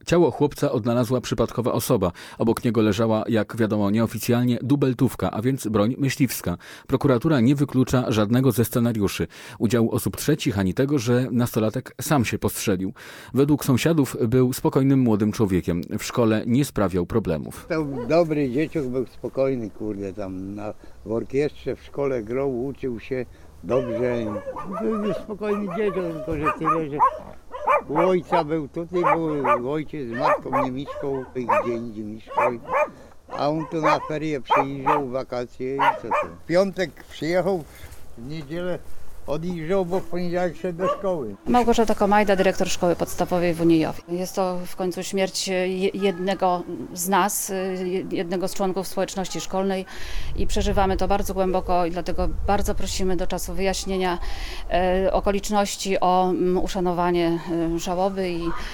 Ciało chłopca odnalazła przypadkowa osoba. Obok niego leżała, jak wiadomo nieoficjalnie, dubeltówka, a więc broń myśliwska. Prokuratura nie wyklucza żadnego ze scenariuszy. Udziału osób trzecich, ani tego, że nastolatek sam się postrzelił. Według sąsiadów był spokojnym młodym człowiekiem. W szkole nie sprawiał problemów. To dobry dzieciak, był spokojny, tam w orkiestrze, w szkole grał, uczył się dobrze. Był spokojny dzieciak, tylko że tyle, że u ojca był tutaj, był ojciec z matką nie mieszkał, gdzie indziej mieszkał. A on tu na ferie przyjeżdżał, wakacje i co to. W piątek przyjechał, w niedzielę odjeżdżał, bo w poniedziałek szedł do szkoły. Małgorzata Komajda, dyrektor szkoły podstawowej w Uniejowie. Jest to w końcu śmierć jednego z nas, jednego z członków społeczności szkolnej i przeżywamy to bardzo głęboko i dlatego bardzo prosimy do czasu wyjaśnienia okoliczności o uszanowanie żałoby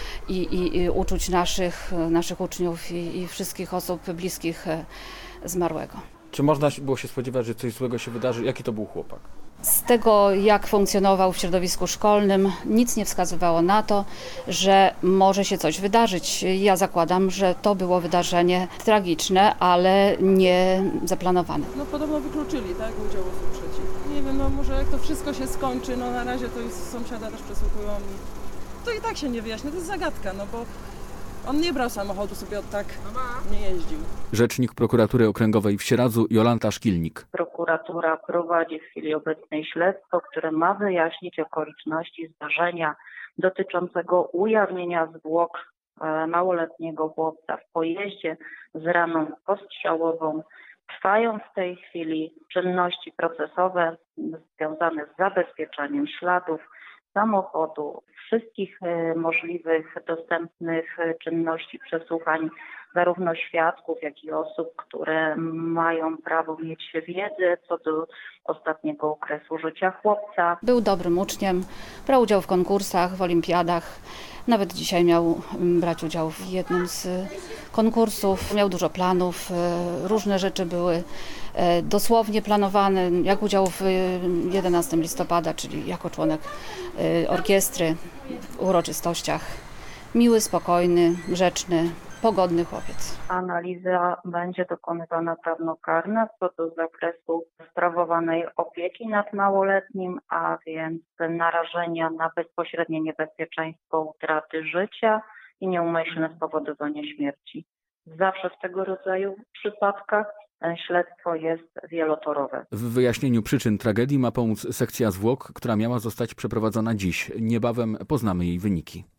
i uczuć naszych uczniów i wszystkich osób bliskich zmarłego. Czy można było się spodziewać, że coś złego się wydarzy? Jaki to był chłopak? Z tego, jak funkcjonował w środowisku szkolnym, nic nie wskazywało na to, że może się coś wydarzyć. Ja zakładam, że to było wydarzenie tragiczne, ale nie zaplanowane. Podobno wykluczyli, tak, udział osób trzecich. Nie wiem, może jak to wszystko się skończy, na razie to jest sąsiada też przesłuchują i to i tak się nie wyjaśnia, to jest zagadka, bo on nie brał samochodu sobie tak, nie jeździł. Rzecznik prokuratury okręgowej w Sieradzu Jolanta Szkilnik. Prokuratura prowadzi w chwili obecnej śledztwo, które ma wyjaśnić okoliczności zdarzenia dotyczącego ujawnienia zwłok małoletniego chłopca w pojeździe z raną postrzałową. Trwają w tej chwili czynności procesowe związane z zabezpieczeniem śladów samochodu, wszystkich możliwych dostępnych czynności przesłuchań, zarówno świadków, jak i osób, które mają prawo mieć wiedzę co do ostatniego okresu życia chłopca. Był dobrym uczniem, brał udział w konkursach, w olimpiadach. Nawet dzisiaj miał brać udział w jednym z konkursów. Miał dużo planów, różne rzeczy były dosłownie planowane, jak udział w 11 listopada, czyli jako członek orkiestry w uroczystościach. Miły, spokojny, grzeczny, pogodny chłopiec. Analiza będzie dokonywana prawnokarna co do zakresu sprawowanej opieki nad małoletnim, a więc narażenia na bezpośrednie niebezpieczeństwo utraty życia i nieumyślne spowodowanie śmierci. Zawsze w tego rodzaju przypadkach śledztwo jest wielotorowe. W wyjaśnieniu przyczyn tragedii ma pomóc sekcja zwłok, która miała zostać przeprowadzona dziś. Niebawem poznamy jej wyniki.